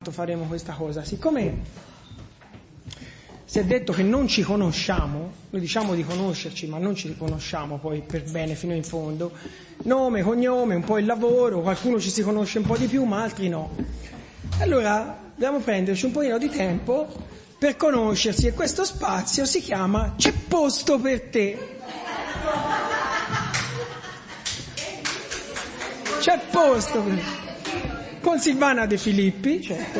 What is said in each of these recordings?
faremo questa cosa. Siccome si è detto che non ci conosciamo, noi diciamo di conoscerci ma non ci conosciamo poi per bene fino in fondo, nome, cognome, un po' il lavoro, qualcuno ci si conosce un po' di più ma altri no. Allora dobbiamo prenderci un pochino di tempo per conoscersi e questo spazio si chiama C'è posto per te. C'è posto per te. Con Silvana De Filippi, certo.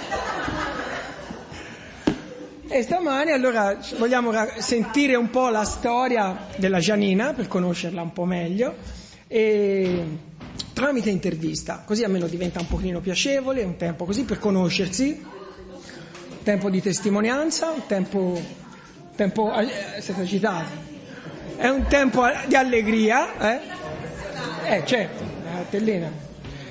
E stamani allora vogliamo sentire un po' la storia della Gianina per conoscerla un po' meglio e tramite intervista, così almeno diventa un pochino piacevole, un tempo così per conoscersi, un tempo di testimonianza, un tempo siete agitati, è un tempo di allegria, certo, la tellina.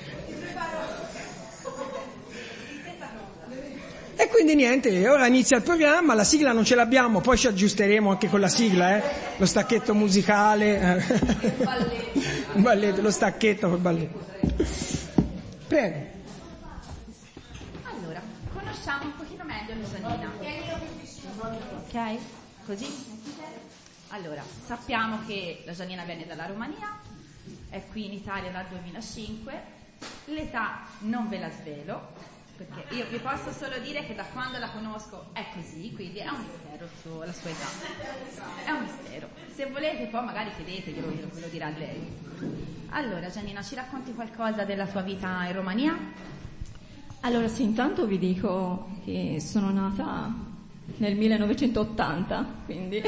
E quindi niente, ora inizia il programma, la sigla non ce l'abbiamo, poi ci aggiusteremo anche con la sigla, lo stacchetto musicale, un balletto, lo stacchetto col balletto. Prego. Allora, conosciamo un pochino meglio la Gianina. Ok? Così? Allora, sappiamo che la Gianina viene dalla Romania, è qui in Italia dal 2005, l'età non ve la svelo, perché io vi posso solo dire che da quando la conosco è così, quindi è un mistero la sua età, è un mistero. Se volete poi magari chiedeteglielo, ve lo dirà lei. Allora Gianina, ci racconti qualcosa della tua vita in Romania? Allora sì, intanto vi dico che sono nata nel 1980, quindi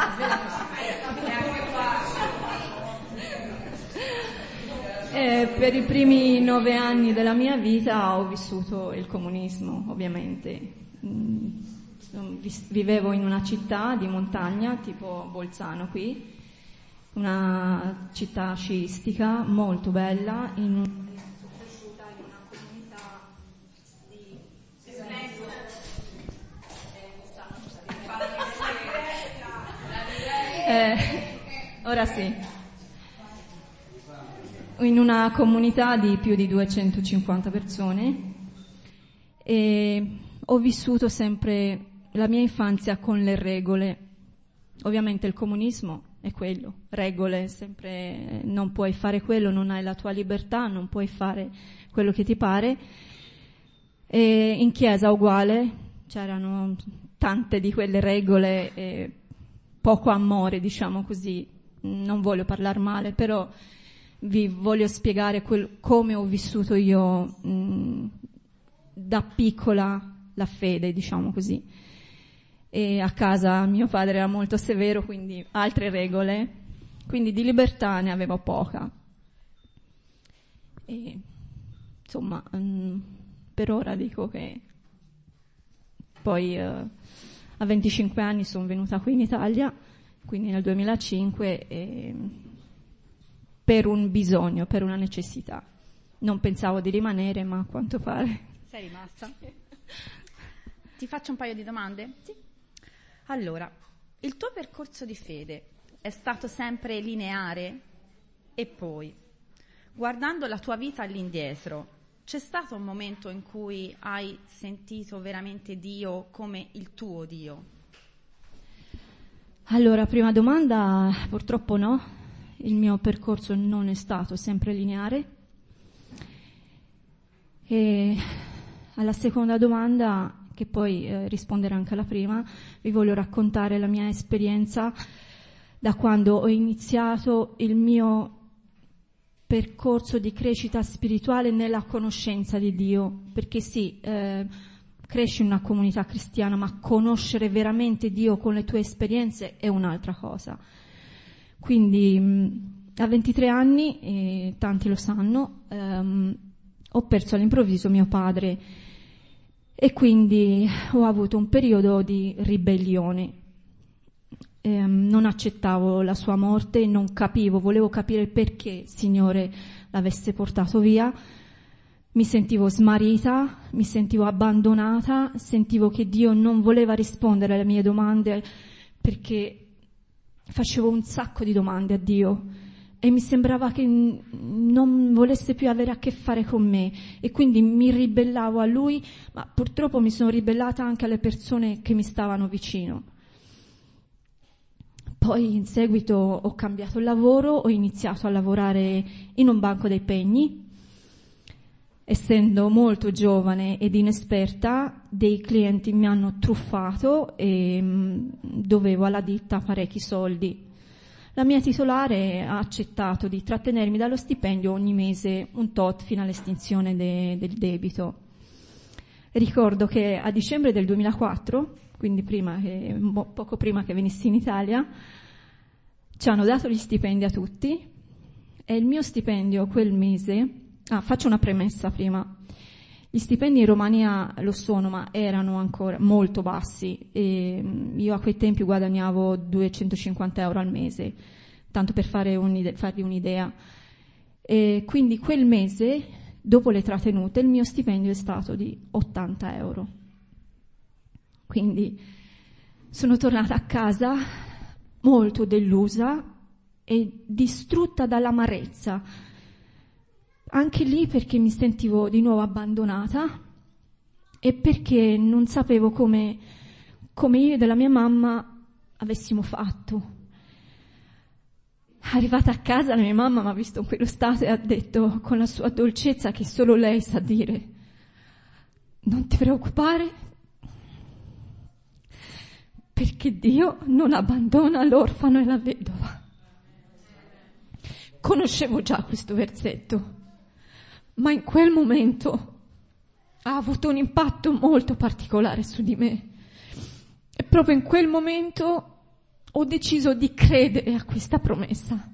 per i primi 9 anni della mia vita ho vissuto il comunismo, ovviamente. Vivevo in una città di montagna, tipo Bolzano qui, una città sciistica molto bella, sono cresciuta in una comunità di ora sì. In una comunità di più di 250 persone e ho vissuto sempre la mia infanzia con le regole. Ovviamente il comunismo è quello, regole, sempre non puoi fare quello, non hai la tua libertà, non puoi fare quello che ti pare. E in chiesa uguale, c'erano tante di quelle regole e poco amore, diciamo così. Non voglio parlare male, però vi voglio spiegare come ho vissuto io da piccola la fede, diciamo così. E a casa mio padre era molto severo, quindi altre regole, quindi di libertà ne avevo poca. E insomma, per ora dico che poi a 25 anni sono venuta qui in Italia, quindi nel 2005 per un bisogno, per una necessità. Non pensavo di rimanere, ma a quanto pare. Sei rimasta? Ti faccio un paio di domande? Sì. Allora, il tuo percorso di fede è stato sempre lineare? E poi, guardando la tua vita all'indietro, c'è stato un momento in cui hai sentito veramente Dio come il tuo Dio? Allora, prima domanda, purtroppo no. Il mio percorso non è stato sempre lineare. E alla seconda domanda, che poi risponderà anche alla prima, vi voglio raccontare la mia esperienza da quando ho iniziato il mio percorso di crescita spirituale nella conoscenza di Dio. Perché sì, cresci in una comunità cristiana, ma conoscere veramente Dio con le tue esperienze è un'altra cosa. Quindi a 23 anni, tanti lo sanno, ho perso all'improvviso mio padre e quindi ho avuto un periodo di ribellione. Non accettavo la sua morte, non capivo, volevo capire perché il Signore l'avesse portato via. Mi sentivo smarrita, mi sentivo abbandonata, sentivo che Dio non voleva rispondere alle mie domande perché facevo un sacco di domande a Dio e mi sembrava che non volesse più avere a che fare con me e quindi mi ribellavo a lui, ma purtroppo mi sono ribellata anche alle persone che mi stavano vicino. Poi in seguito ho cambiato lavoro, ho iniziato a lavorare in un banco dei pegni. Essendo molto giovane ed inesperta, dei clienti mi hanno truffato e dovevo alla ditta parecchi soldi. La mia titolare ha accettato di trattenermi dallo stipendio ogni mese un tot fino all'estinzione del debito. Ricordo che a dicembre del 2004, quindi poco prima che venissi in Italia, ci hanno dato gli stipendi a tutti e il mio stipendio quel mese... faccio una premessa prima. Gli stipendi in Romania lo sono, ma erano ancora molto bassi e io a quei tempi guadagnavo 250 euro al mese, tanto per farvi un'idea. E quindi quel mese, dopo le trattenute, il mio stipendio è stato di 80 euro. Quindi sono tornata a casa molto delusa e distrutta dall'amarezza. Anche lì perché mi sentivo di nuovo abbandonata e perché non sapevo come io e della mia mamma avessimo fatto. Arrivata a casa la mia mamma mi ha visto in quello stato e ha detto con la sua dolcezza che solo lei sa dire: non ti preoccupare, perché Dio non abbandona l'orfano e la vedova. Conoscevo già questo versetto, ma in quel momento ha avuto un impatto molto particolare su di me. E proprio in quel momento ho deciso di credere a questa promessa.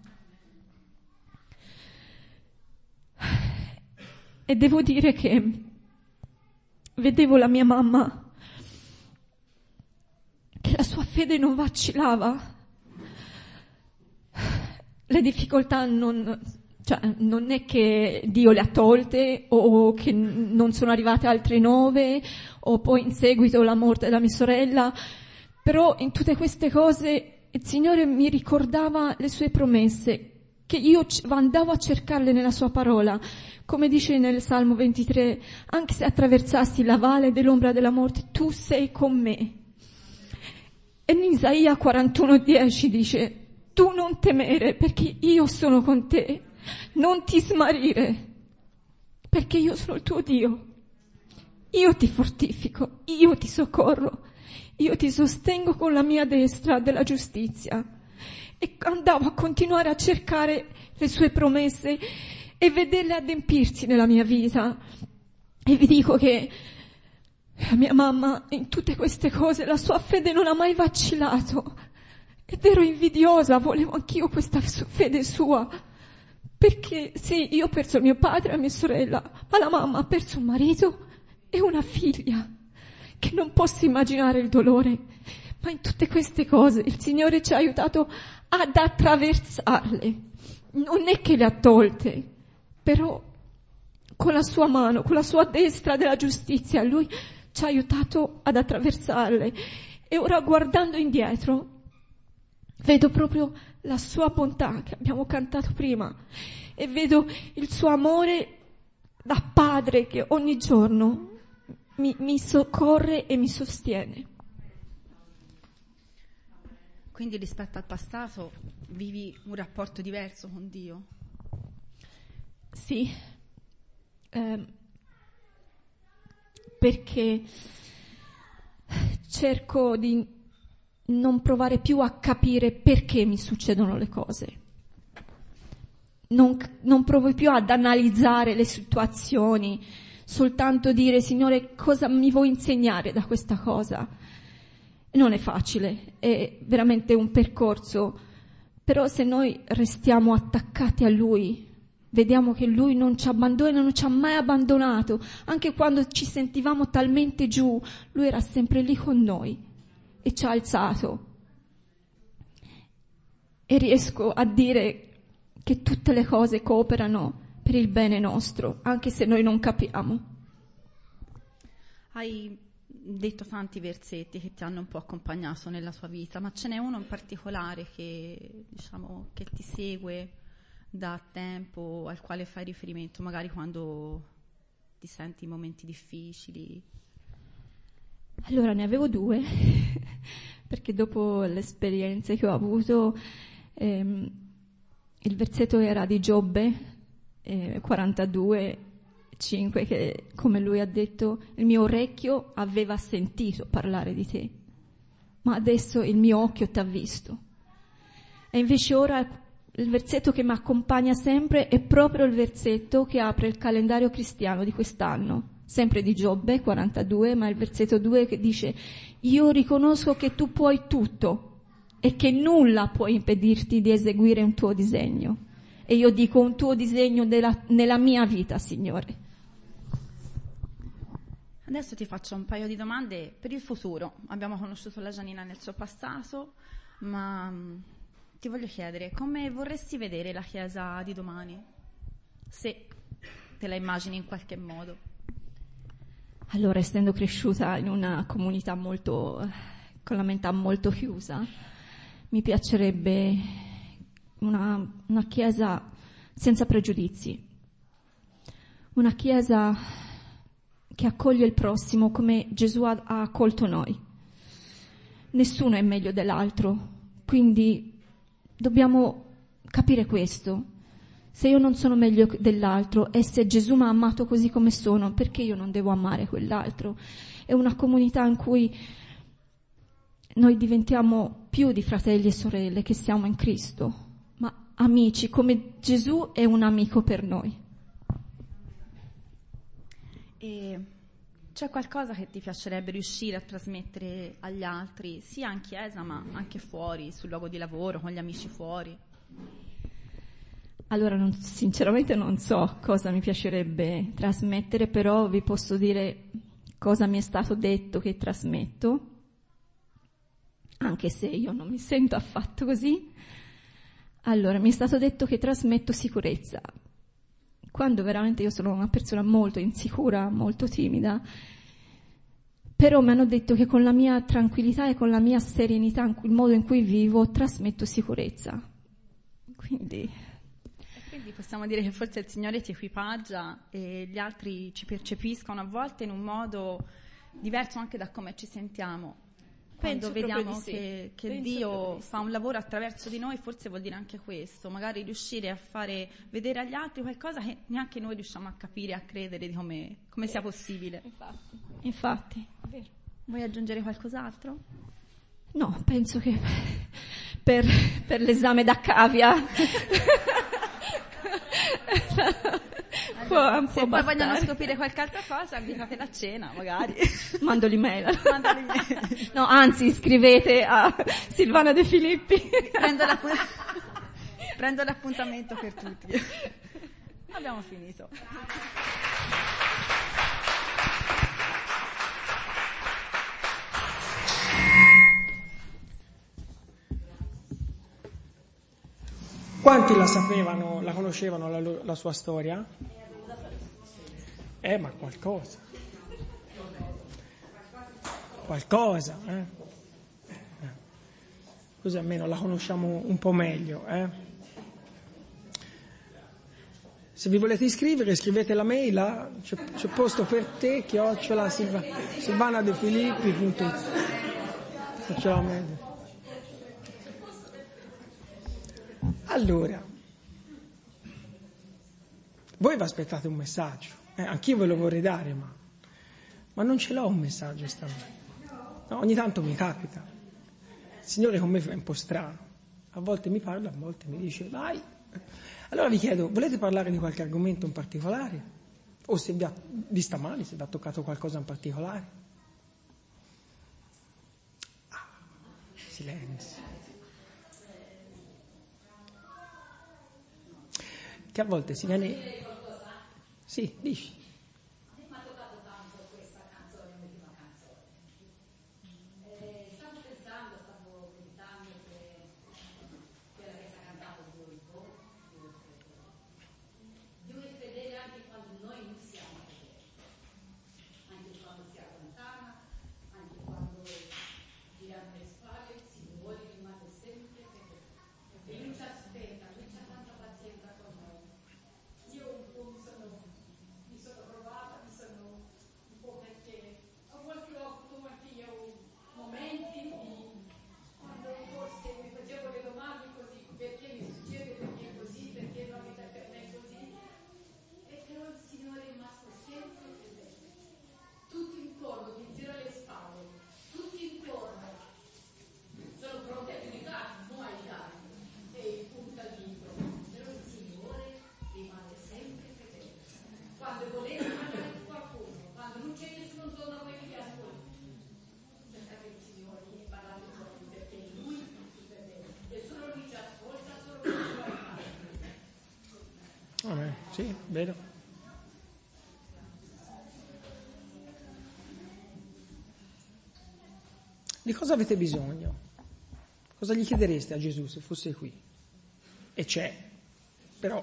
E devo dire che vedevo la mia mamma, che la sua fede non vacillava. Le difficoltà non è che Dio le ha tolte o che non sono arrivate altre 9 o poi in seguito la morte della mia sorella, però in tutte queste cose il Signore mi ricordava le sue promesse, che io andavo a cercarle nella sua parola, come dice nel Salmo 23, anche se attraversassi la valle dell'ombra della morte, tu sei con me. E in Isaia 41:10 dice: tu non temere, perché io sono con te. Non ti smarrire, perché io sono il tuo Dio. Io ti fortifico, io ti soccorro, io ti sostengo con la mia destra della giustizia. E andavo a continuare a cercare le sue promesse e vederle adempirsi nella mia vita. E vi dico che la mia mamma in tutte queste cose, la sua fede non ha mai vacillato. Ed ero invidiosa, volevo anch'io questa fede sua. Perché sì, io ho perso mio padre e mia sorella, ma la mamma ha perso un marito e una figlia, che non posso immaginare il dolore. Ma in tutte queste cose il Signore ci ha aiutato ad attraversarle. Non è che le ha tolte, però con la sua mano, con la sua destra della giustizia, Lui ci ha aiutato ad attraversarle. E ora, guardando indietro, vedo proprio la sua bontà che abbiamo cantato prima e vedo il suo amore da padre che ogni giorno mi soccorre e mi sostiene. Quindi rispetto al passato vivi un rapporto diverso con Dio? Sì, perché cerco di non provare più a capire perché mi succedono le cose. Non provo più ad analizzare le situazioni, soltanto dire: Signore, cosa mi vuoi insegnare da questa cosa? Non è facile, è veramente un percorso, però se noi restiamo attaccati a Lui, vediamo che Lui non ci abbandona, non ci ha mai abbandonato, anche quando ci sentivamo talmente giù, Lui era sempre lì con noi e ci ha alzato. E riesco a dire che tutte le cose cooperano per il bene nostro, anche se noi non capiamo. Hai detto tanti versetti che ti hanno un po' accompagnato nella tua vita, ma ce n'è uno in particolare che, diciamo, che ti segue da tempo al quale fai riferimento, magari quando ti senti in momenti difficili? Allora, ne avevo due, perché dopo le esperienze che ho avuto, il versetto era di Giobbe 42:5, che, come lui ha detto, il mio orecchio aveva sentito parlare di te, ma adesso il mio occhio t'ha visto. E invece ora il versetto che mi accompagna sempre è proprio il versetto che apre il calendario cristiano di quest'anno, sempre di Giobbe 42, ma il versetto 2 che dice: io riconosco che tu puoi tutto e che nulla può impedirti di eseguire un tuo disegno. E io dico un tuo disegno nella mia vita, Signore. Adesso ti faccio un paio di domande per il futuro. Abbiamo conosciuto la Gianina nel suo passato, ma ti voglio chiedere come vorresti vedere la Chiesa di domani, se te la immagini in qualche modo. Allora, essendo cresciuta in una comunità con la mentalità molto chiusa, mi piacerebbe una Chiesa senza pregiudizi, una Chiesa che accoglie il prossimo come Gesù ha accolto noi. Nessuno è meglio dell'altro, quindi dobbiamo capire questo. Se io non sono meglio dell'altro e se Gesù mi ha amato così come sono, perché io non devo amare quell'altro? È una comunità in cui noi diventiamo più di fratelli e sorelle che siamo in Cristo, ma amici, come Gesù è un amico per noi. E c'è qualcosa che ti piacerebbe riuscire a trasmettere agli altri, sia in chiesa ma anche fuori, sul luogo di lavoro, con gli amici fuori? Allora, sinceramente non so cosa mi piacerebbe trasmettere, però vi posso dire cosa mi è stato detto che trasmetto, anche se io non mi sento affatto così. Allora, mi è stato detto che trasmetto sicurezza, quando veramente io sono una persona molto insicura, molto timida, però mi hanno detto che con la mia tranquillità e con la mia serenità, il modo in cui vivo, trasmetto sicurezza. Quindi possiamo dire che forse il Signore ti equipaggia e gli altri ci percepiscono a volte in un modo diverso anche da come ci sentiamo. Quando vediamo che Dio fa un lavoro attraverso di noi, forse vuol dire anche questo, magari riuscire a fare vedere agli altri qualcosa che neanche noi riusciamo a capire, a credere di come sia possibile. Infatti, è vero. Vuoi aggiungere qualcos'altro? No, penso che per l'esame da cavia se poi vogliono scoprire qualche altra cosa, invitate la cena magari. Mando l'email. No, anzi, scrivete a Silvana De Filippi. Prendo l'appuntamento per tutti. Abbiamo finito. Quanti la sapevano, la conoscevano la sua storia? Ma qualcosa. Così almeno la conosciamo un po' meglio, Se vi volete iscrivere, scrivete la mail, c'è posto per te, @silvanadefilippi.it. Faccio la mail. Allora, voi vi aspettate un messaggio, anch'io ve lo vorrei dare, ma non ce l'ho un messaggio stamattina. No, ogni tanto mi capita. Il Signore con me è un po' strano, a volte mi parla, a volte mi dice vai. Allora vi chiedo, volete parlare di qualche argomento in particolare? O se di stamani, se vi ha toccato qualcosa in particolare? Silenzio. Che a volte si viene... Sì, dici. Mi ha toccato tanto questa canzone, l'ultima canzone. Stavo meditando che quella che sta cantando Dio è fedele anche quando noi non siamo fedeli, anche quando si allontana, anche quando giriamo le spalle, si vuole rimane sempre fedele. E lui ci aspetta, lui c'ha tanta pazienza con vero? Di cosa avete bisogno? Cosa gli chiedereste a Gesù se fosse qui? E c'è, però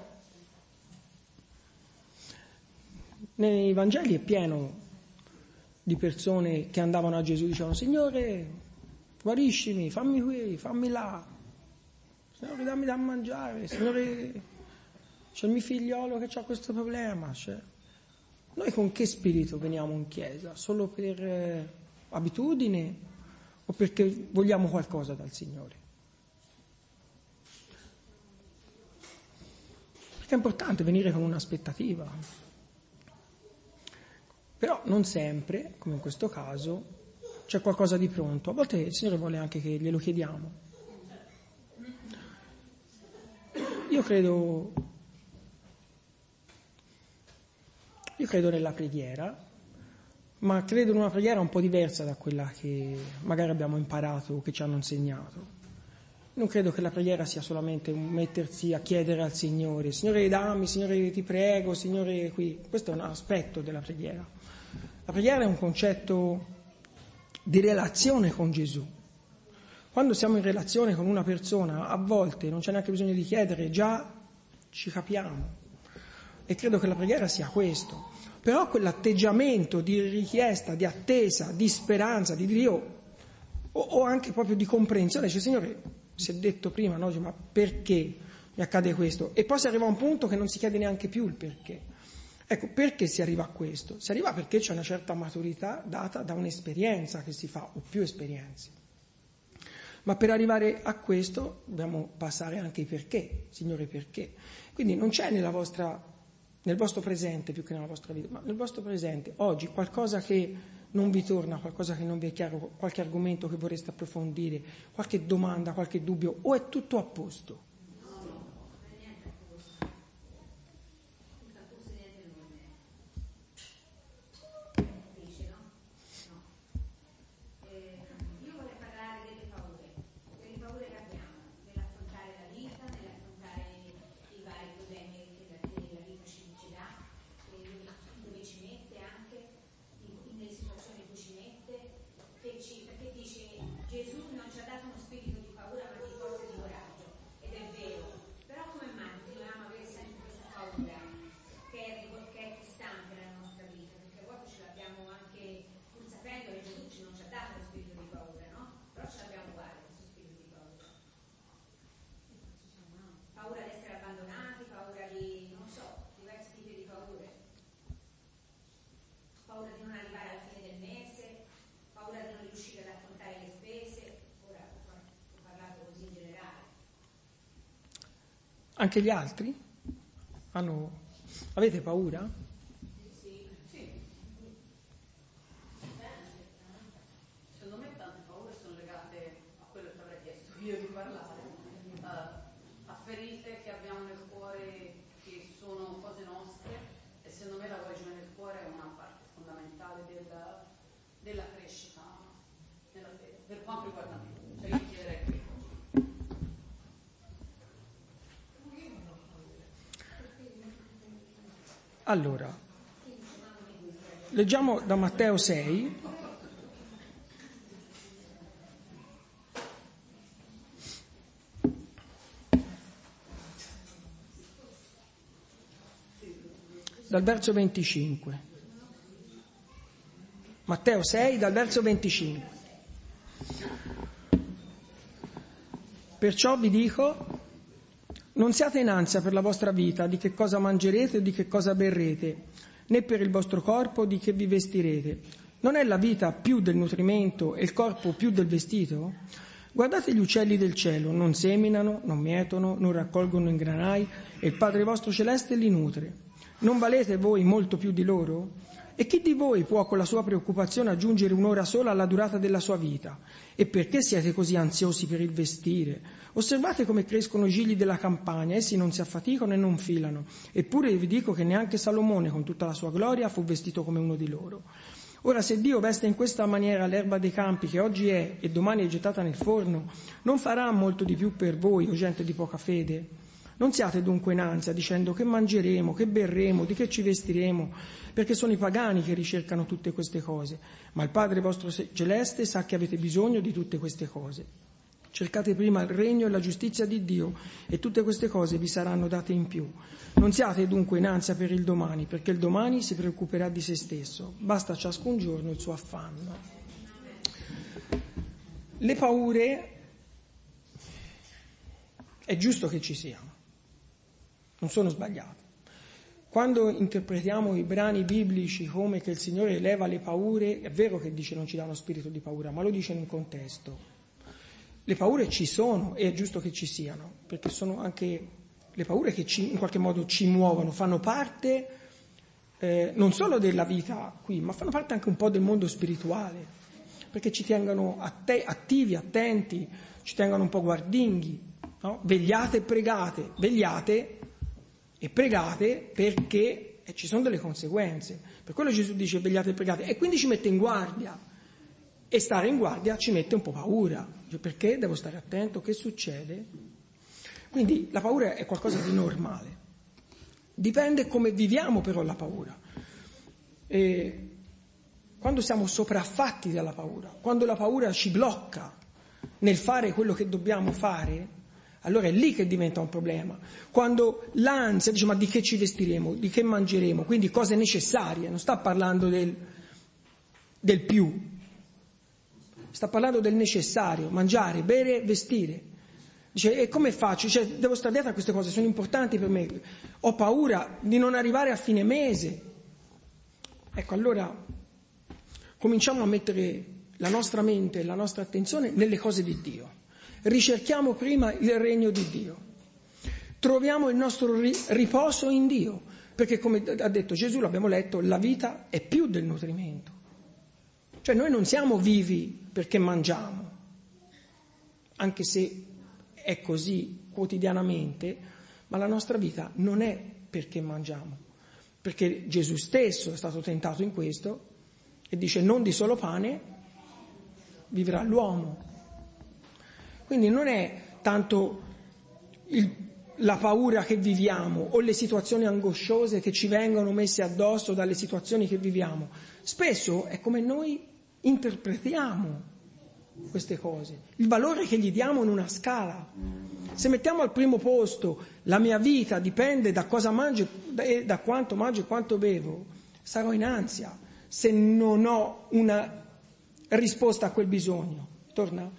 nei Vangeli è pieno di persone che andavano a Gesù e dicevano: Signore, guariscimi, fammi qui, fammi là, Signore, dammi da mangiare, Signore, c'è il mio figliolo che ha questo problema. Noi con che spirito veniamo in chiesa? Solo per abitudine o perché vogliamo qualcosa dal Signore? Perché è importante venire con un'aspettativa. Però non sempre, come in questo caso, c'è qualcosa di pronto. A volte il Signore vuole anche che glielo chiediamo. Io credo nella preghiera, ma credo in una preghiera un po' diversa da quella che magari abbiamo imparato o che ci hanno insegnato. Non credo che la preghiera sia solamente un mettersi a chiedere al Signore: Signore dammi, Signore ti prego, Signore qui. Questo è un aspetto della preghiera. La preghiera è un concetto di relazione con Gesù. Quando siamo in relazione con una persona, a volte non c'è neanche bisogno di chiedere, già ci capiamo. E credo che la preghiera sia questo. Però quell'atteggiamento di richiesta, di attesa, di speranza, di Dio, o anche proprio di comprensione, cioè Signore, si è detto prima, no? Ma perché mi accade questo? E poi si arriva a un punto che non si chiede neanche più il perché. Ecco, perché si arriva a questo? Si arriva perché c'è una certa maturità data da un'esperienza che si fa, o più esperienze. Ma per arrivare a questo dobbiamo passare anche i perché, Signore perché. Quindi non c'è nel vostro presente più che nella vostra vita, ma nel vostro presente oggi qualcosa che non vi torna, qualcosa che non vi è chiaro, qualche argomento che vorreste approfondire, qualche domanda, qualche dubbio, o è tutto a posto? Anche gli altri? Avete paura? Sì. Secondo me tante paure sono legate a quello che avrei chiesto io di parlare, a ferite che abbiamo nel cuore che sono cose nostre, e secondo me la guarigione del cuore è una parte fondamentale della crescita nella fede, per quanto riguarda me. Cioè io ti chiederei questo. Allora, leggiamo da Matteo 6, dal verso 25. Matteo 6, dal verso 25. Perciò vi dico: non siate in ansia per la vostra vita, di che cosa mangerete o di che cosa berrete, né per il vostro corpo di che vi vestirete. Non è la vita più del nutrimento e il corpo più del vestito? Guardate gli uccelli del cielo, non seminano, non mietono, non raccolgono in granai, e il Padre vostro celeste li nutre. Non valete voi molto più di loro? E chi di voi può con la sua preoccupazione aggiungere un'ora sola alla durata della sua vita? E perché siete così ansiosi per il vestire? Osservate come crescono i gigli della campagna, essi non si affaticano e non filano. Eppure vi dico che neanche Salomone con tutta la sua gloria fu vestito come uno di loro. Ora, se Dio veste in questa maniera l'erba dei campi che oggi è e domani è gettata nel forno, non farà molto di più per voi, o gente di poca fede? Non siate dunque in ansia dicendo che mangeremo, che berremo, di che ci vestiremo, perché sono i pagani che ricercano tutte queste cose, ma il Padre vostro celeste sa che avete bisogno di tutte queste cose. Cercate prima il regno e la giustizia di Dio e tutte queste cose vi saranno date in più. Non siate dunque in ansia per il domani, perché il domani si preoccuperà di se stesso. Basta ciascun giorno il suo affanno. Le paure è giusto che ci siano, non sono sbagliate. Quando interpretiamo i brani biblici come che il Signore eleva le paure, è vero che dice non ci dà uno spirito di paura, ma lo dice in un contesto. Le paure ci sono e è giusto che ci siano, perché sono anche le paure che in qualche modo ci muovono, fanno parte non solo della vita qui, ma fanno parte anche un po' del mondo spirituale, perché ci tengono attivi, attenti, ci tengono un po' guardinghi, no? Vegliate e pregate perché ci sono delle conseguenze. Per quello Gesù dice vegliate e pregate, e quindi ci mette in guardia. E stare in guardia ci mette un po' paura, perché devo stare attento, che succede? Quindi la paura è qualcosa di normale, dipende come viviamo però la paura. E quando siamo sopraffatti dalla paura, quando la paura ci blocca nel fare quello che dobbiamo fare, allora è lì che diventa un problema. Quando l'ansia dice ma di che ci vestiremo, di che mangeremo, quindi cose necessarie, non sta parlando del più. Sta parlando del necessario, mangiare, bere, vestire. Dice, e come faccio? Cioè, devo stare dietro a queste cose, sono importanti per me. Ho paura di non arrivare a fine mese. Ecco, allora cominciamo a mettere la nostra mente e la nostra attenzione nelle cose di Dio. Ricerchiamo prima il regno di Dio. Troviamo il nostro riposo in Dio. Perché, come ha detto Gesù, l'abbiamo letto, la vita è più del nutrimento. Cioè noi non siamo vivi perché mangiamo, anche se è così quotidianamente, ma la nostra vita non è perché mangiamo, perché Gesù stesso è stato tentato in questo e dice non di solo pane vivrà l'uomo. Quindi non è tanto la paura che viviamo o le situazioni angosciose che ci vengono messe addosso dalle situazioni che viviamo, spesso è come noi interpretiamo queste cose, il valore che gli diamo in una scala. Se mettiamo al primo posto la mia vita dipende da cosa mangio e da quanto mangio e quanto bevo, sarò in ansia se non ho una risposta a quel bisogno. Torna?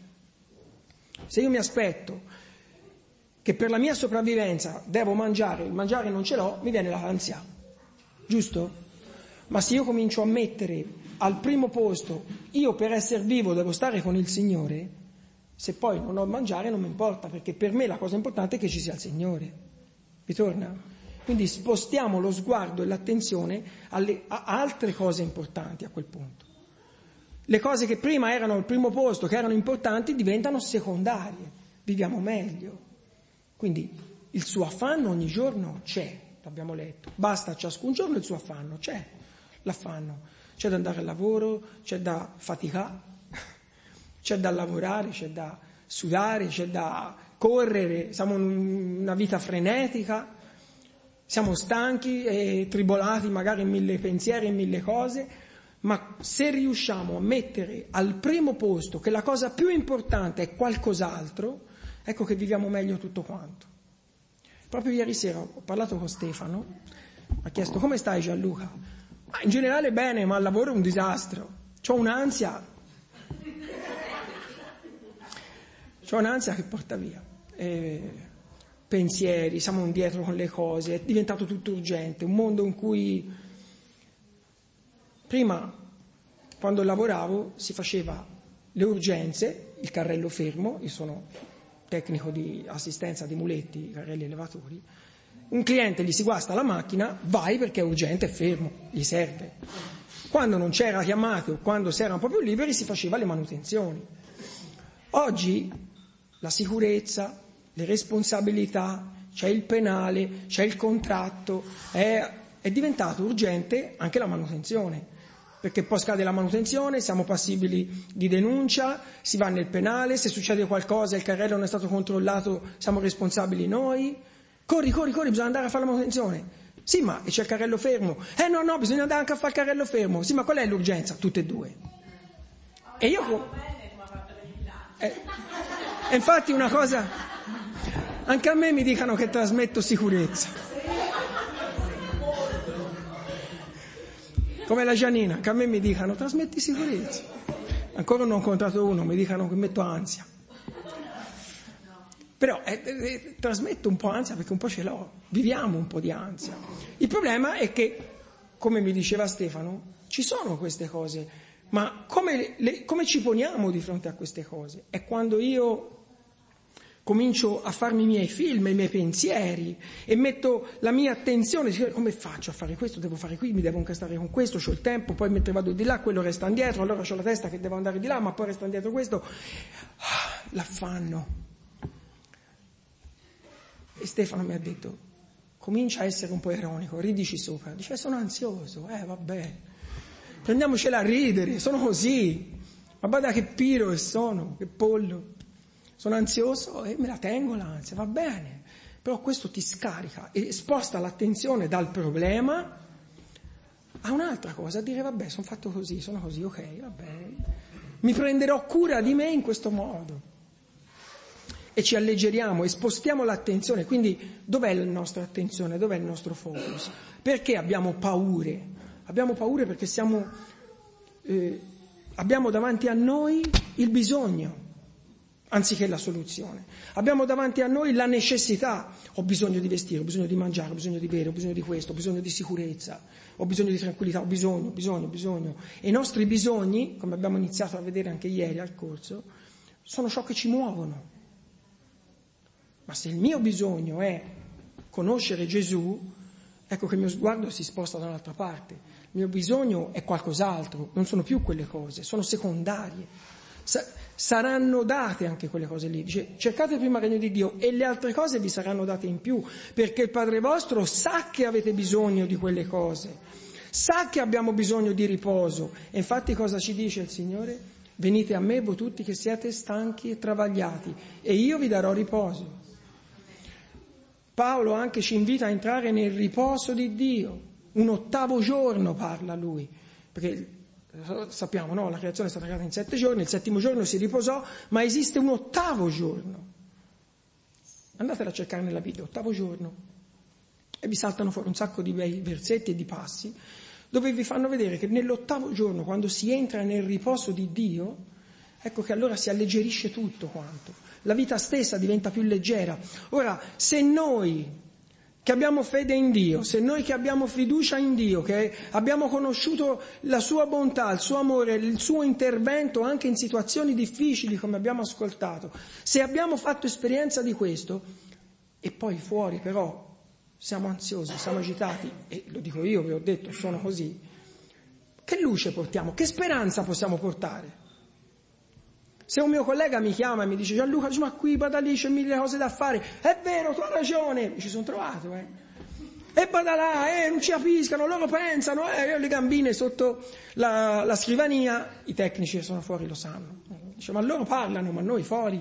Se io mi aspetto che per la mia sopravvivenza devo mangiare, il mangiare non ce l'ho, mi viene l'ansia, giusto? Ma se io comincio a mettere al primo posto, io per essere vivo devo stare con il Signore, se poi non ho mangiare non mi importa, perché per me la cosa importante è che ci sia il Signore. Vi torna? Quindi spostiamo lo sguardo e l'attenzione a altre cose importanti a quel punto. Le cose che prima erano al primo posto, che erano importanti, diventano secondarie, viviamo meglio. Quindi il suo affanno ogni giorno c'è, l'abbiamo letto, basta ciascun giorno il suo affanno, c'è l'affanno. C'è da andare al lavoro, c'è da faticare, c'è da lavorare, c'è da sudare, c'è da correre, siamo in una vita frenetica, siamo stanchi e tribolati magari in 1000 pensieri e 1000 cose, ma se riusciamo a mettere al primo posto che la cosa più importante è qualcos'altro, ecco che viviamo meglio tutto quanto. Proprio ieri sera ho parlato con Stefano, mi ha chiesto come stai Gianluca? Ma in generale bene, ma al lavoro è un disastro. C'ho un'ansia che porta via. Pensieri, siamo indietro con le cose, è diventato tutto urgente. Un mondo in cui prima, quando lavoravo, si faceva le urgenze, il carrello fermo, io sono tecnico di assistenza di muletti, carrelli elevatori. Un cliente gli si guasta la macchina, vai perché è urgente, è fermo, gli serve. Quando non c'era chiamate o quando si era un po' più liberi si faceva le manutenzioni. Oggi la sicurezza, le responsabilità, c'è il penale, c'è il contratto, è diventato urgente anche la manutenzione, perché poi scade la manutenzione, siamo passibili di denuncia, si va nel penale, se succede qualcosa il carrello non è stato controllato siamo responsabili noi. Corri, bisogna andare a fare la manutenzione. Sì, ma c'è il carrello fermo. No, bisogna andare anche a fare il carrello fermo. Sì, ma qual è l'urgenza? Tutte e due. E io... E infatti una cosa... Anche a me mi dicono che trasmetto sicurezza. Come la Giannina, anche a me mi dicono trasmetti sicurezza. Ancora non ho incontrato uno, mi dicono che metto ansia. Però trasmetto un po' ansia perché un po' ce l'ho, viviamo un po' di ansia. Il problema è che, come mi diceva Stefano, ci sono queste cose, ma come ci poniamo di fronte a queste cose? È quando io comincio a farmi i miei film, i miei pensieri e metto la mia attenzione, come faccio a fare questo, devo fare qui, mi devo incastrare con questo, c'ho il tempo, poi mentre vado di là quello resta indietro, allora c'ho la testa che devo andare di là, ma poi resta indietro questo, l'affanno. E Stefano mi ha detto, comincia a essere un po' ironico, ridici sopra. Dice, sono ansioso, vabbè, prendiamocela a ridere, sono così. Ma guarda che piro che sono, che pollo. Sono ansioso e me la tengo l'ansia, va bene. Però questo ti scarica e sposta l'attenzione dal problema a un'altra cosa, a dire, vabbè, sono fatto così, sono così, ok, vabbè. Mi prenderò cura di me in questo modo. E ci alleggeriamo e spostiamo l'attenzione. Quindi dov'è la nostra attenzione? Dov'è il nostro focus? Perché abbiamo paure? Abbiamo paure perché abbiamo davanti a noi il bisogno, anziché la soluzione. Abbiamo davanti a noi la necessità. Ho bisogno di vestire, ho bisogno di mangiare, ho bisogno di bere, ho bisogno di questo, ho bisogno di sicurezza, ho bisogno di tranquillità, ho bisogno. E i nostri bisogni, come abbiamo iniziato a vedere anche ieri al corso, sono ciò che ci muovono. Ma se il mio bisogno è conoscere Gesù, ecco che il mio sguardo si sposta da un'altra parte. Il mio bisogno è qualcos'altro, non sono più quelle cose, sono secondarie. Saranno date anche quelle cose lì. Dice, cercate prima il regno di Dio e le altre cose vi saranno date in più, perché il Padre vostro sa che avete bisogno di quelle cose, sa che abbiamo bisogno di riposo. E infatti cosa ci dice il Signore? Venite a me voi tutti che siete stanchi e travagliati e io vi darò riposo. Paolo anche ci invita a entrare nel riposo di Dio. Un 8° giorno parla lui, perché sappiamo, no? La creazione è stata creata in 7 giorni, il 7° giorno si riposò, ma esiste un 8° giorno. Andatela a cercare nella Bibbia, 8° giorno. E vi saltano fuori un sacco di bei versetti e di passi, dove vi fanno vedere che nell'8° giorno, quando si entra nel riposo di Dio, ecco che allora si alleggerisce tutto quanto. La vita stessa diventa più leggera. Ora, se noi che abbiamo fede in Dio, se noi che abbiamo fiducia in Dio, che abbiamo conosciuto la sua bontà, il suo amore, il suo intervento anche in situazioni difficili come abbiamo ascoltato, se abbiamo fatto esperienza di questo e poi fuori però siamo ansiosi, siamo agitati, e lo dico io, vi ho detto, sono così, che luce portiamo? Che speranza possiamo portare? Se un mio collega mi chiama e mi dice Gianluca, ma qui, vada lì, c'è 1000 cose da fare, è vero, tu hai ragione, mi ci sono trovato, e vada là, non ci capiscono, loro pensano, io ho le gambine sotto la scrivania, i tecnici che sono fuori lo sanno, dice, ma loro parlano, ma noi fuori.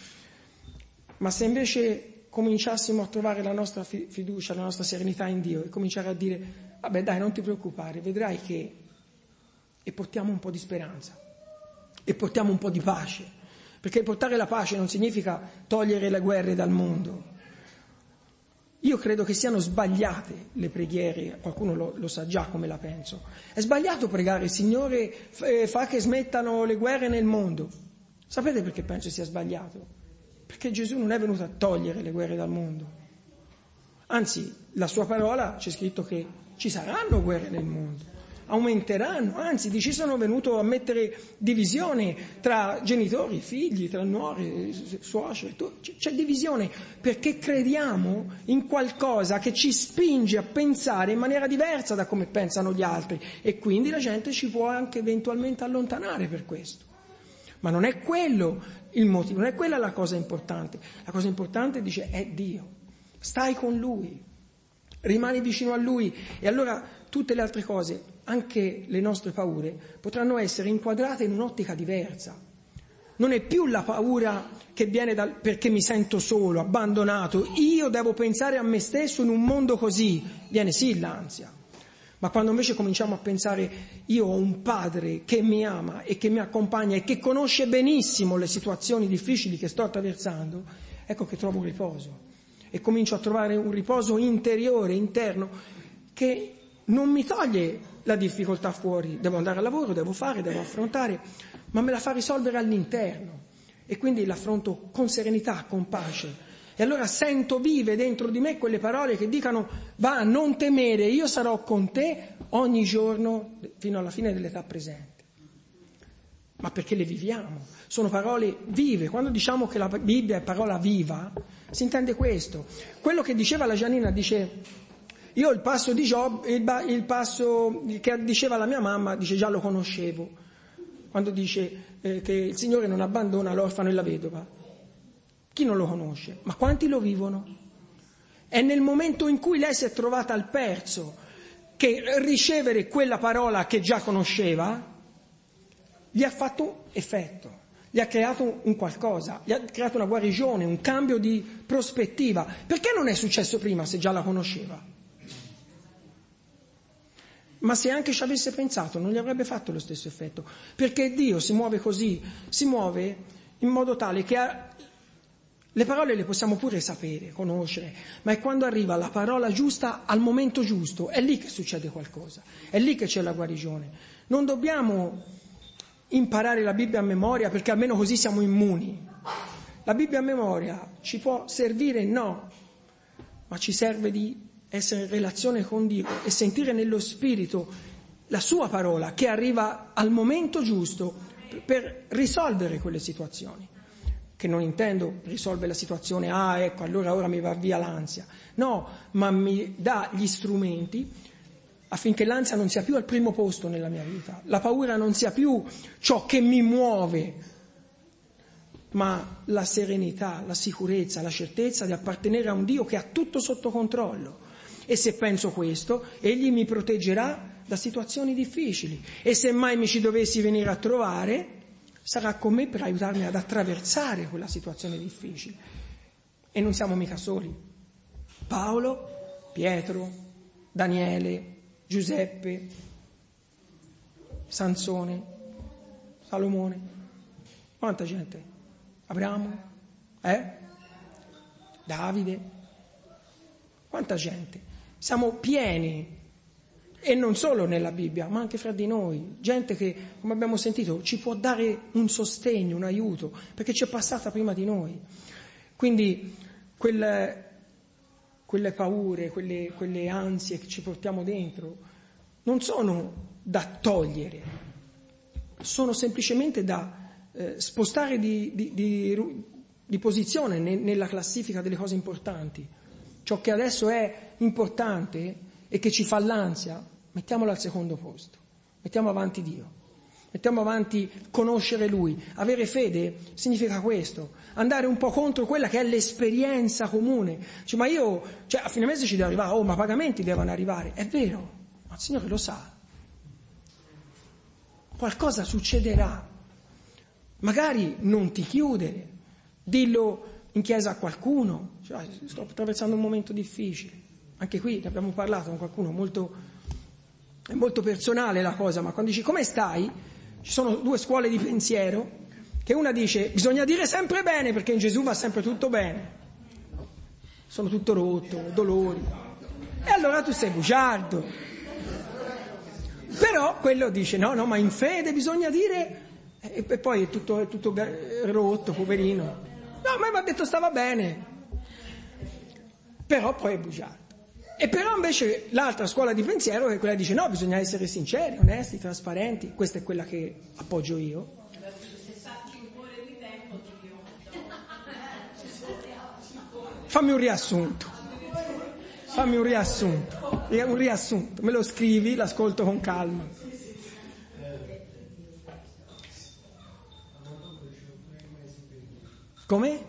Ma se invece cominciassimo a trovare la nostra fiducia, la nostra serenità in Dio e cominciare a dire, vabbè dai, non ti preoccupare, vedrai che, e portiamo un po' di speranza. E portiamo un po' di pace, perché portare la pace non significa togliere le guerre dal mondo. Io credo che siano sbagliate le preghiere, qualcuno lo sa già come la penso. È sbagliato pregare, Signore, fa che smettano le guerre nel mondo. Sapete perché penso sia sbagliato? Perché Gesù non è venuto a togliere le guerre dal mondo. Anzi, la sua parola c'è scritto che ci saranno guerre nel mondo. Aumenteranno, anzi, ci sono venuto a mettere divisione tra genitori, figli, tra nuore, suoceri, c'è divisione perché crediamo in qualcosa che ci spinge a pensare in maniera diversa da come pensano gli altri e quindi la gente ci può anche eventualmente allontanare per questo. Ma non è quello il motivo, non è quella la cosa importante. La cosa importante, dice, è Dio. Stai con Lui, rimani vicino a Lui e allora tutte le altre cose, anche le nostre paure, potranno essere inquadrate in un'ottica diversa. non è più la paura che viene perché mi sento solo, abbandonato, io devo pensare a me stesso in un mondo così, viene sì l'ansia. Ma quando invece cominciamo a pensare io ho un padre che mi ama e che mi accompagna e che conosce benissimo le situazioni difficili che sto attraversando, ecco che trovo riposo. E comincio a trovare un riposo interiore, interno, che non mi toglie la difficoltà fuori. Devo andare al lavoro, devo fare, devo affrontare, ma me la fa risolvere all'interno. E quindi l'affronto con serenità, con pace. E allora sento vive dentro di me quelle parole che dicono va, non temere, io sarò con te ogni giorno fino alla fine dell'età presente. Ma perché le viviamo? Sono parole vive. Quando diciamo che la Bibbia è parola viva, si intende questo. Quello che diceva la Giannina, dice, io il passo di Giobbe, il passo che diceva la mia mamma, dice già lo conoscevo. Quando dice che il Signore non abbandona l'orfano e la vedova. Chi non lo conosce? Ma quanti lo vivono? È nel momento in cui lei si è trovata al perso che ricevere quella parola che già conosceva gli ha fatto effetto, gli ha creato un qualcosa, gli ha creato una guarigione, un cambio di prospettiva. Perché non è successo prima se già la conosceva? Ma se anche ci avesse pensato non gli avrebbe fatto lo stesso effetto, perché Dio si muove così, si muove in modo tale che le parole le possiamo pure sapere, conoscere, ma è quando arriva la parola giusta al momento giusto, è lì che succede qualcosa, è lì che c'è la guarigione. Non dobbiamo imparare la Bibbia a memoria perché almeno così siamo immuni. La Bibbia a memoria ci può servire, no, ma ci serve di essere in relazione con Dio e sentire nello Spirito la sua parola che arriva al momento giusto per risolvere quelle situazioni. Che non intendo risolvere la situazione, ecco, allora ora mi va via l'ansia. No, ma mi dà gli strumenti affinché l'ansia non sia più al primo posto nella mia vita, la paura non sia più ciò che mi muove, ma la serenità, la sicurezza, la certezza di appartenere a un Dio che ha tutto sotto controllo. E se penso questo, Egli mi proteggerà da situazioni difficili. E se mai mi ci dovessi venire a trovare, sarà con me per aiutarmi ad attraversare quella situazione difficile. E non siamo mica soli. Paolo, Pietro, Daniele, Giuseppe, Sansone, Salomone. Quanta gente? Abramo? Davide? Quanta gente? Siamo pieni. E non solo nella Bibbia, ma anche fra di noi. Gente che, come abbiamo sentito, ci può dare un sostegno, un aiuto, perché ci è passata prima di noi. Quindi quelle paure, quelle ansie che ci portiamo dentro, non sono da togliere, sono semplicemente da spostare di posizione nella classifica delle cose importanti. Ciò che adesso è importante e che ci fa l'ansia, mettiamolo al secondo posto, mettiamo avanti Dio, mettiamo avanti conoscere Lui. Avere fede significa questo, andare un po' contro quella che è l'esperienza comune. Ma a fine mese ci deve arrivare, ma pagamenti devono arrivare, è vero, ma il Signore lo sa, qualcosa succederà, magari non ti chiudere, dillo in chiesa a qualcuno, sto attraversando un momento difficile. Anche qui ne abbiamo parlato con qualcuno, è molto personale la cosa, ma quando dici come stai, ci sono due scuole di pensiero, che una dice bisogna dire sempre bene perché in Gesù va sempre tutto bene, sono tutto rotto, dolori, e allora tu sei bugiardo. Però quello dice no, ma in fede bisogna dire, e poi è tutto rotto, poverino. No, ma mi ha detto stava bene, però poi è bugiardo. E però invece l'altra scuola di pensiero è quella che dice no, bisogna essere sinceri, onesti, trasparenti. Questa è quella che appoggio io. Fammi un riassunto, me lo scrivi, l'ascolto con calma. Come?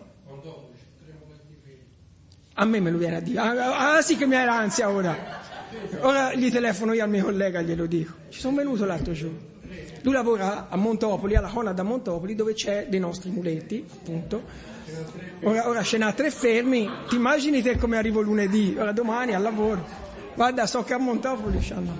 A me lo viene a dire, sì che mi era ansia ora gli telefono io al mio collega, glielo dico, ci sono venuto l'altro giorno, Lui lavora a Montopoli, alla Conad a Montopoli, dove c'è dei nostri muletti, appunto. Ora scena a 3 fermi, ti immagini te come arrivo lunedì, ora domani al lavoro. Guarda, so che a Montopoli c'hanno.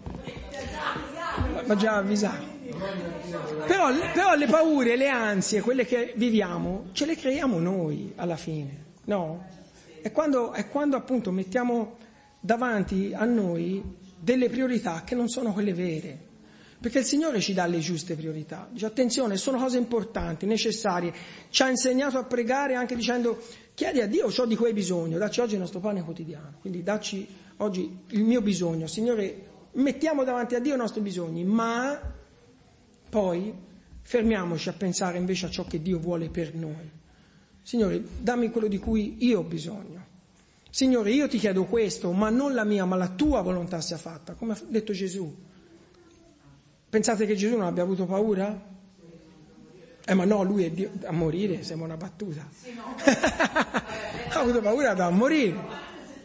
Ma già avvisato. Però le paure, le ansie, quelle che viviamo, ce le creiamo noi alla fine, no? È quando appunto mettiamo davanti a noi delle priorità che non sono quelle vere. Perché il Signore ci dà le giuste priorità. Dice, attenzione, sono cose importanti, necessarie. Ci ha insegnato a pregare anche dicendo, chiedi a Dio, ho di cui hai bisogno, dacci oggi il nostro pane quotidiano. Quindi dacci oggi il mio bisogno. Signore, mettiamo davanti a Dio i nostri bisogni, ma poi fermiamoci a pensare invece a ciò che Dio vuole per noi. Signore, dammi quello di cui io ho bisogno. Signore, io ti chiedo questo, ma non la mia, ma la tua volontà sia fatta, come ha detto Gesù. Pensate che Gesù non abbia avuto paura? Ma no, lui è Dio, a morire, sembra una battuta. Sì, no. Ha avuto paura da morire.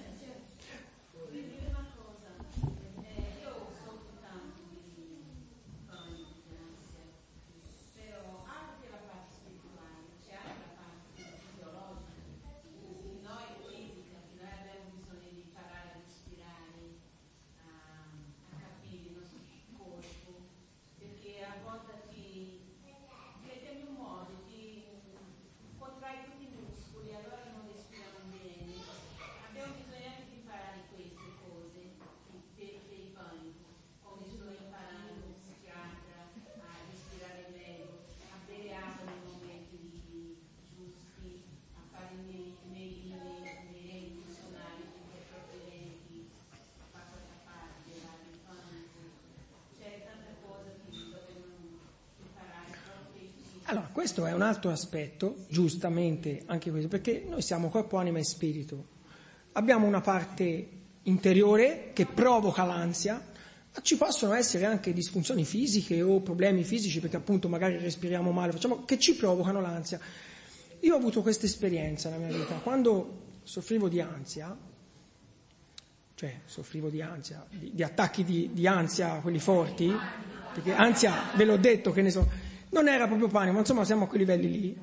Allora, questo è un altro aspetto, giustamente anche questo, perché noi siamo corpo, anima e spirito. Abbiamo una parte interiore che provoca l'ansia, ma ci possono essere anche disfunzioni fisiche o problemi fisici, perché appunto magari respiriamo male, che ci provocano l'ansia. Io ho avuto questa esperienza nella mia vita, quando soffrivo di ansia, di attacchi di ansia, quelli forti, perché ansia, ve l'ho detto che ne so, non era proprio panico, ma insomma siamo a quei livelli lì.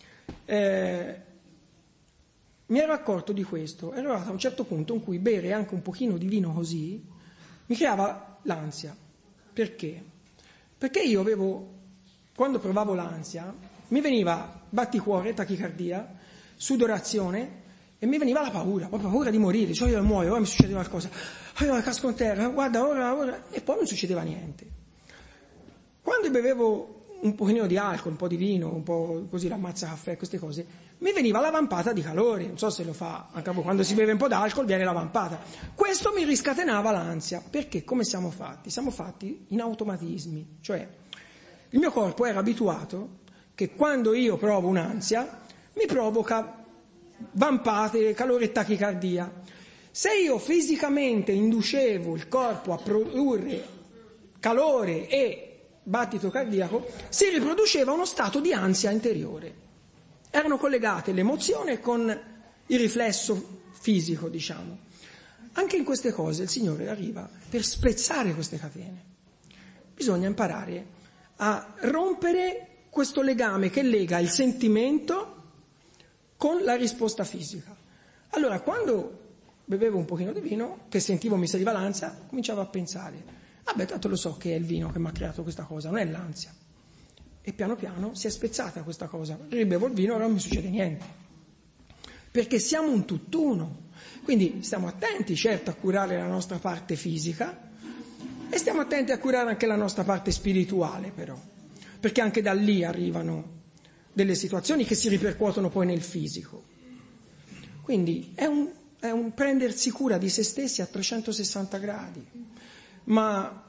Mi ero accorto di questo, ero arrivato a un certo punto in cui bere anche un pochino di vino così mi creava l'ansia. Perché? Perché io quando provavo l'ansia, mi veniva batticuore, tachicardia, sudorazione e mi veniva la paura, proprio paura di morire, cioè io muoio, ora mi succede qualcosa, io casco in terra, guarda ora, e poi non succedeva niente. Quando bevevo un pochino di alcol, un po' di vino, un po' così l'ammazza caffè, queste cose, mi veniva la vampata di calore, non so se lo fa anche voi, quando si beve un po' d'alcol viene la vampata. Questo mi riscatenava l'ansia, perché come siamo fatti? Siamo fatti in automatismi, cioè il mio corpo era abituato che quando io provo un'ansia mi provoca vampate, calore e tachicardia. Se io fisicamente inducevo il corpo a produrre calore e battito cardiaco, si riproduceva uno stato di ansia interiore. Erano collegate l'emozione con il riflesso fisico, diciamo. Anche in queste cose il Signore arriva per spezzare queste catene. Bisogna imparare a rompere questo legame che lega il sentimento con la risposta fisica. Allora, quando bevevo un pochino di vino, che sentivo mi saliva l'ansia, cominciavo a pensare, vabbè, tanto lo so che è il vino che mi ha creato questa cosa, non è l'ansia. E piano piano si è spezzata questa cosa. Ribevo il vino, ora non mi succede niente. Perché siamo un tutt'uno. Quindi stiamo attenti, certo, a curare la nostra parte fisica e stiamo attenti a curare anche la nostra parte spirituale, però. Perché anche da lì arrivano delle situazioni che si ripercuotono poi nel fisico. Quindi è un prendersi cura di se stessi a 360 gradi. Ma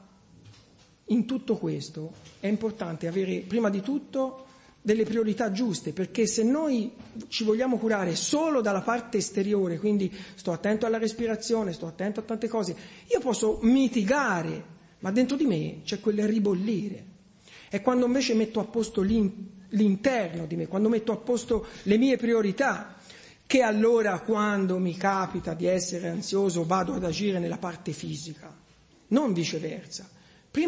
in tutto questo è importante avere prima di tutto delle priorità giuste, perché se noi ci vogliamo curare solo dalla parte esteriore, quindi sto attento alla respirazione, sto attento a tante cose, io posso mitigare, ma dentro di me c'è quel ribollire. E quando invece metto a posto l'interno di me, quando metto a posto le mie priorità, che allora quando mi capita di essere ansioso vado ad agire nella parte fisica, non viceversa. Prima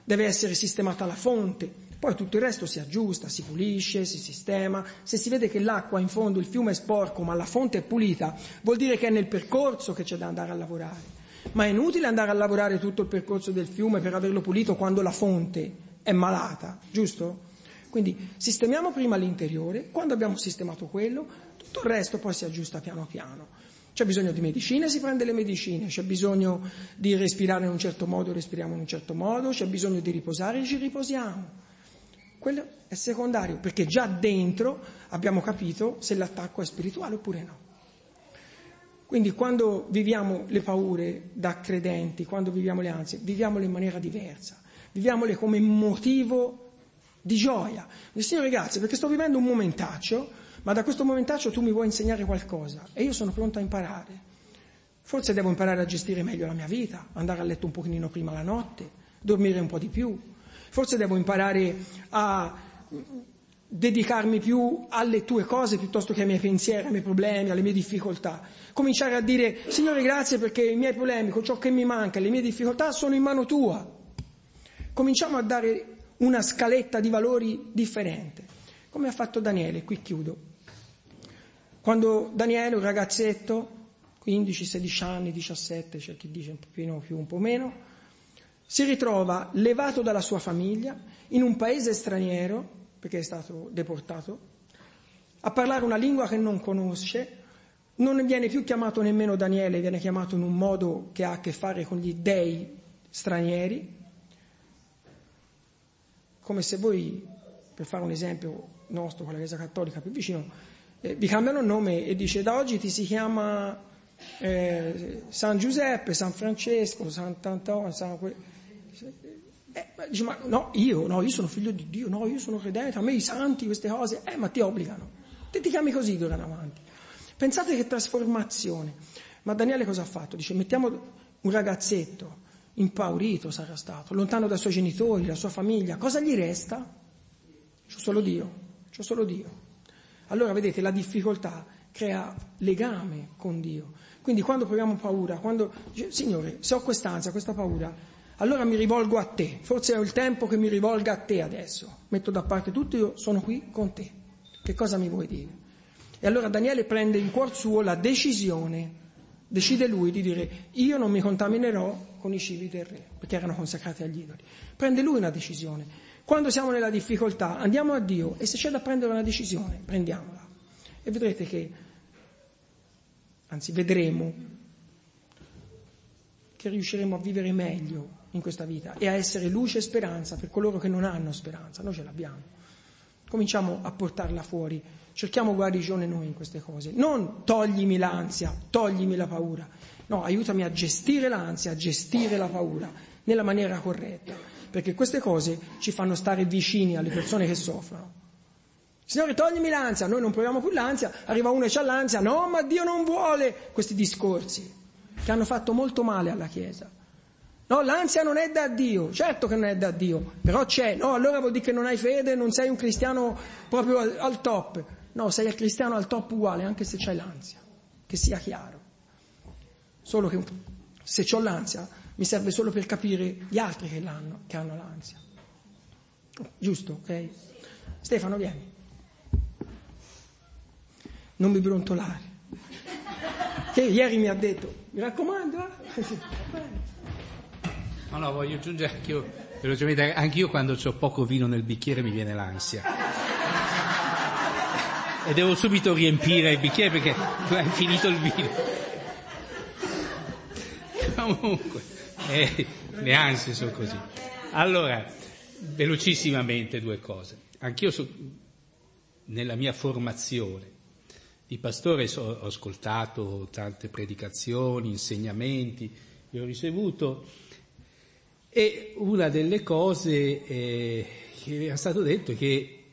deve essere sistemata la fonte, poi tutto il resto si aggiusta, si pulisce, si sistema. Se si vede che l'acqua in fondo, il fiume è sporco ma la fonte è pulita, vuol dire che è nel percorso che c'è da andare a lavorare. Ma è inutile andare a lavorare tutto il percorso del fiume per averlo pulito quando la fonte è malata, giusto? Quindi sistemiamo prima l'interiore, quando abbiamo sistemato quello, tutto il resto poi si aggiusta piano piano. C'è bisogno di medicine, si prende le medicine, c'è bisogno di respirare in un certo modo, respiriamo in un certo modo, c'è bisogno di riposare, ci riposiamo. Quello è secondario, perché già dentro abbiamo capito se l'attacco è spirituale oppure no. Quindi quando viviamo le paure da credenti, quando viviamo le ansie, viviamole in maniera diversa, viviamole come motivo di gioia. Signore, grazie perché sto vivendo un momentaccio, ma da questo momentaccio tu mi vuoi insegnare qualcosa e io sono pronto a imparare. Forse devo imparare a gestire meglio la mia vita, andare a letto un pochino prima la notte, dormire un po' di più. Forse devo imparare a dedicarmi più alle tue cose piuttosto che ai miei pensieri, ai miei problemi, alle mie difficoltà. Cominciare a dire, Signore, grazie perché i miei problemi, con ciò che mi manca, le mie difficoltà sono in mano tua. Cominciamo a dare una scaletta di valori differente, come ha fatto Daniele, qui chiudo. Quando Daniele, un ragazzetto, 15, 16 anni, 17, c'è chi dice un pochino più, un po' meno, si ritrova levato dalla sua famiglia in un paese straniero, perché è stato deportato, a parlare una lingua che non conosce, non viene più chiamato nemmeno Daniele, viene chiamato in un modo che ha a che fare con gli dei stranieri, come se voi, per fare un esempio nostro con la Chiesa Cattolica più vicino, vi cambiano nome e dice da oggi ti si chiama San Giuseppe, San Francesco, Sant'Antonio, dice, ma io sono figlio di Dio, no, io sono credente, a me i santi, queste cose, ma ti obbligano, te ti chiami così d'ora in avanti. Pensate che trasformazione. Ma Daniele cosa ha fatto? Dice, mettiamo un ragazzetto, impaurito sarà stato, lontano dai suoi genitori, dalla sua famiglia, cosa gli resta? C'ho solo Dio. Allora vedete, la difficoltà crea legame con Dio. Quindi quando proviamo paura, quando dice, Signore, se ho quest'ansia, questa paura, allora mi rivolgo a te, forse è il tempo che mi rivolga a te adesso, metto da parte tutto, io sono qui con te, che cosa mi vuoi dire? E allora Daniele prende in cuor suo la decisione, decide lui di dire io non mi contaminerò con i cibi del re, perché erano consacrati agli idoli, prende lui una decisione. Quando siamo nella difficoltà andiamo a Dio e se c'è da prendere una decisione, prendiamola e vedrete che, anzi vedremo che riusciremo a vivere meglio in questa vita e a essere luce e speranza per coloro che non hanno speranza. Noi ce l'abbiamo. Cominciamo a portarla fuori, cerchiamo guarigione noi in queste cose. Non toglimi l'ansia, toglimi la paura. No, aiutami a gestire l'ansia, a gestire la paura nella maniera corretta, perché queste cose ci fanno stare vicini alle persone che soffrono. Signore, toglimi l'ansia, noi non proviamo più l'ansia, arriva uno e c'ha l'ansia, no, ma Dio non vuole, questi discorsi che hanno fatto molto male alla Chiesa. No, l'ansia non è da Dio, certo che non è da Dio, però c'è, no, allora vuol dire che non hai fede, non sei un cristiano proprio al top. No, sei il cristiano al top uguale, anche se c'hai l'ansia, che sia chiaro. Solo che se c'ho l'ansia mi serve solo per capire gli altri che hanno l'ansia. Giusto, ok? Stefano, vieni. Non mi brontolare. Che ieri mi ha detto, mi raccomando, No, voglio aggiungere anch'io, velocemente, anch'io quando c'ho poco vino nel bicchiere mi viene l'ansia. E devo subito riempire il bicchiere perché è finito il vino. Comunque, le ansie sono così. Allora, velocissimamente due cose. Anch'io nella mia formazione di pastore ho ascoltato tante predicazioni, insegnamenti, li ho ricevuto. E una delle cose che è stato detto è che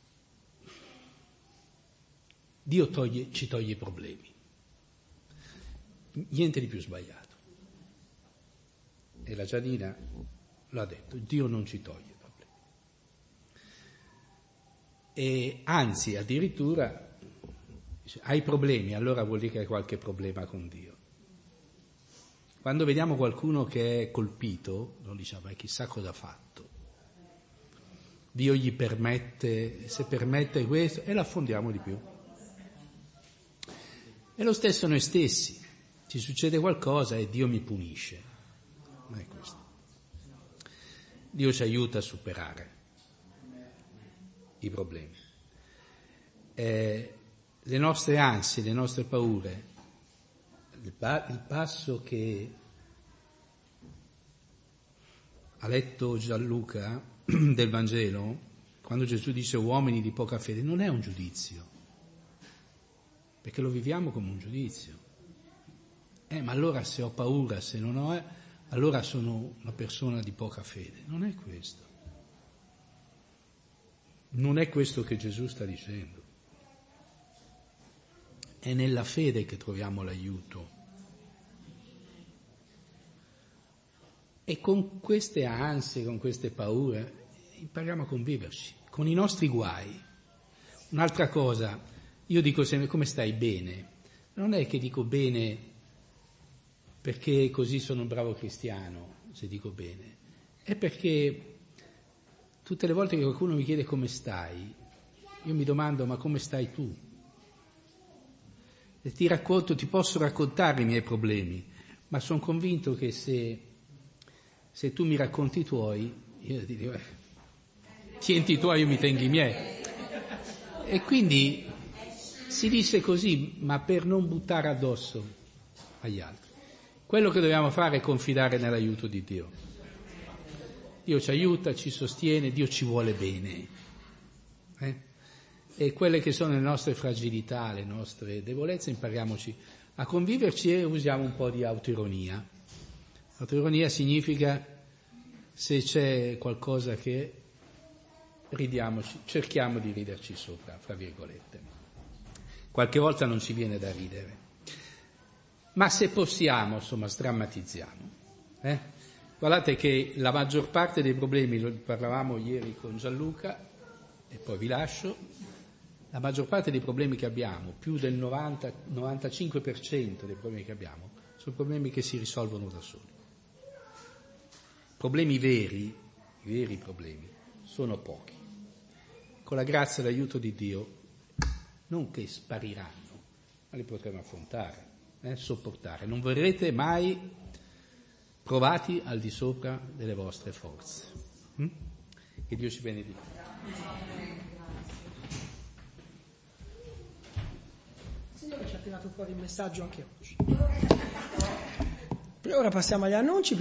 Dio ci toglie i problemi. Niente di più sbagliato. E la Gianina l'ha detto, Dio non ci toglie i problemi. E anzi, addirittura, hai problemi, allora vuol dire che hai qualche problema con Dio. Quando vediamo qualcuno che è colpito, non diciamo, ma chissà cosa ha fatto. Dio gli permette, se permette questo, e l'affondiamo di più. E lo stesso noi stessi. Ci succede qualcosa e Dio mi punisce. Non è questo. Dio ci aiuta a superare i problemi. Le nostre ansie, le nostre paure, il passo che ha letto Gianluca del Vangelo, quando Gesù dice uomini di poca fede, non è un giudizio, perché lo viviamo come un giudizio. Ma allora se ho paura, se non ho, allora sono una persona di poca fede. Non è questo. Non è questo che Gesù sta dicendo. È nella fede che troviamo l'aiuto. E con queste ansie, con queste paure, impariamo a conviverci, con i nostri guai. Un'altra cosa, io dico sempre, come stai bene? Non è che dico bene perché così sono un bravo cristiano, se dico bene. È perché tutte le volte che qualcuno mi chiede come stai, io mi domando, ma come stai tu? E ti posso raccontare i miei problemi, ma sono convinto che se tu mi racconti i tuoi, io ti dico, tienti i tuoi, io mi tengo i miei. E quindi si dice così, ma per non buttare addosso agli altri. Quello che dobbiamo fare è confidare nell'aiuto di Dio. Dio ci aiuta, ci sostiene, Dio ci vuole bene. E quelle che sono le nostre fragilità, le nostre debolezze, impariamoci a conviverci e usiamo un po' di autoironia. Autoironia significa, se c'è qualcosa che ridiamoci, cerchiamo di riderci sopra, fra virgolette. Qualche volta non ci viene da ridere, ma se possiamo, insomma, sdrammatizziamo. Guardate che la maggior parte dei problemi, lo parlavamo ieri con Gianluca, e poi vi lascio, la maggior parte dei problemi che abbiamo, più del 90-95% dei problemi che abbiamo, sono problemi che si risolvono da soli. Problemi veri, i veri problemi, sono pochi. Con la grazia e l'aiuto di Dio, non che spariranno, ma li potremo affrontare, sopportare. Non verrete mai provati al di sopra delle vostre forze. Che Dio ci benedica. Il Signore ci ha tirato fuori il messaggio anche oggi. Ora passiamo agli annunci.